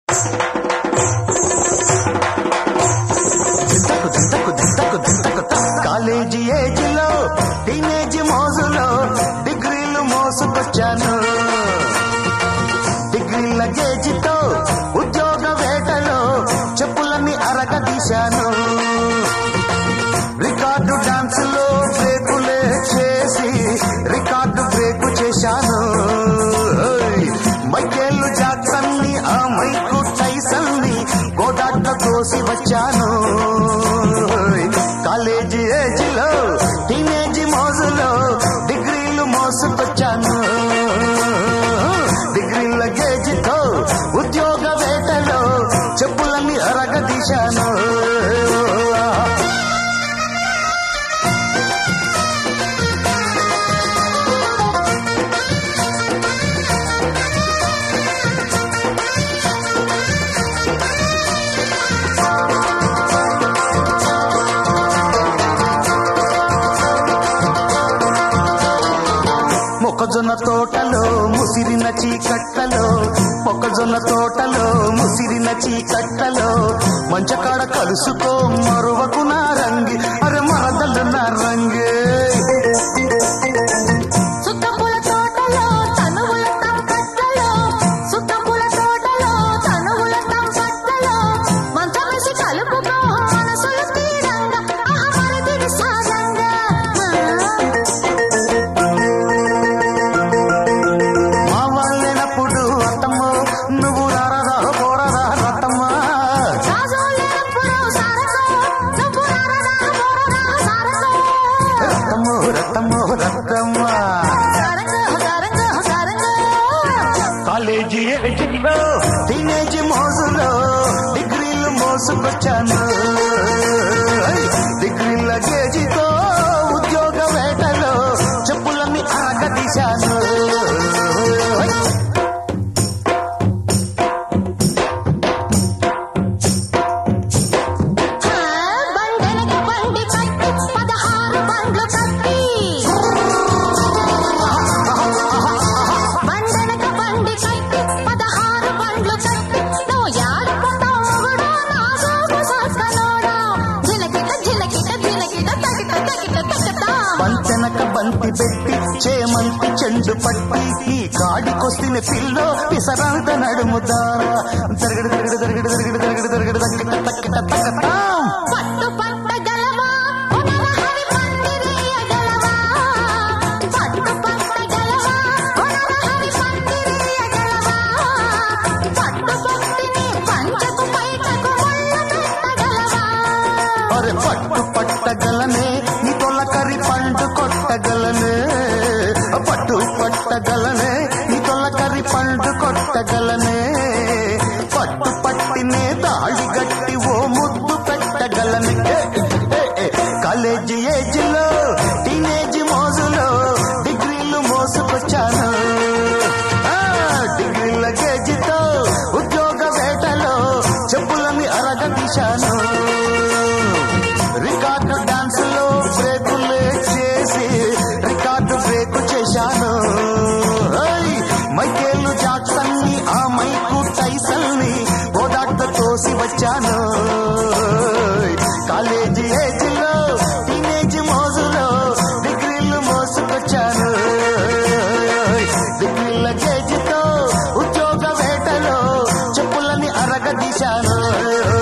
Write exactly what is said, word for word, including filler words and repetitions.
College ఏజ్లో teenage మోజులో డిగ్రీలు మోసుకొచ్చాను. డిగ్రీల గేజితో ఉద్యోగ వేటలో చెప్పులని అరగదీశాను. రికార్డు డాన్స్ లో బ్రేకులే చేసి రికార్డు బ్రేకు చేశాను. మైకేల్ జాక్సన్ ని ఆ మైకు టైసన్ ని గోదాట్లో తోసి వచ్చాను. కాలేజీ ఏజ్ లో టీనేజ్ మోజులో డిగ్రీలు మోసుకొచ్చాను. డిగ్రీల గేజితో ఉద్యోగ వేటలో చెప్పులని అరగదీశాను. మొక్కజొన్న తోటలో ముసిరిన చీకట్లలో మొక్కజొన్న తోటలో ముసిరిన చీకట్లలో మంచకాడ కలుసుకో మరువకు నా రంగి అరే మరదలు నా రంగే. కాలేజీ ఏజ్లో టీనేజ్ మోజులో డిగ్రీలు మోసుకొచ్చాను. డిగ్రీల గేజితో ఉద్యోగ వేటలో చెప్పులని అరగదీశాను. బంతెనక బంతి పెట్టి చేమంతి చెండు పట్టి ఈ కాడికొస్తిన పిల్లో పిసరంత నడుముదారా దరగడు దరగడు దరగడు దరగడు దరగడు దరగడు దక్కిట తక్కిట తక్కతా అరే పట్టు పట్టగలనే నీ తొలకరి పండు కొట్టగలనే. పట్టు పట్టగలనే నీ తొలకరి పండు కొట్టగలనే. పట్టు పట్టినే తాళి గట్టి ఓ ముద్దు పెట్టగలనే. కాలేజీ ఏజ్ లో టీనేజ్ మోజులో డిగ్రీలు మోసుకొచ్చాను. డిగ్రీల గేజితో ఉద్యోగ వేటలో చెప్పులని అరగదీశాను. రికార్డు డాన్స్ లో బ్రేకులే చేసి రికార్డు బ్రేకు చేశాను. మైకేల్ జాక్సన్ ని ఆ మైకు టైసన్ ని గోదాట్లో తోసి వచ్చాను. కాలేజీ ఏజ్ లో టీనేజ్ మోజులో డిగ్రీలు మోసుకొచ్చాను. డిగ్రీల గేజితో ఉద్యోగ వేటలో చెప్పులని అరగదీశాను.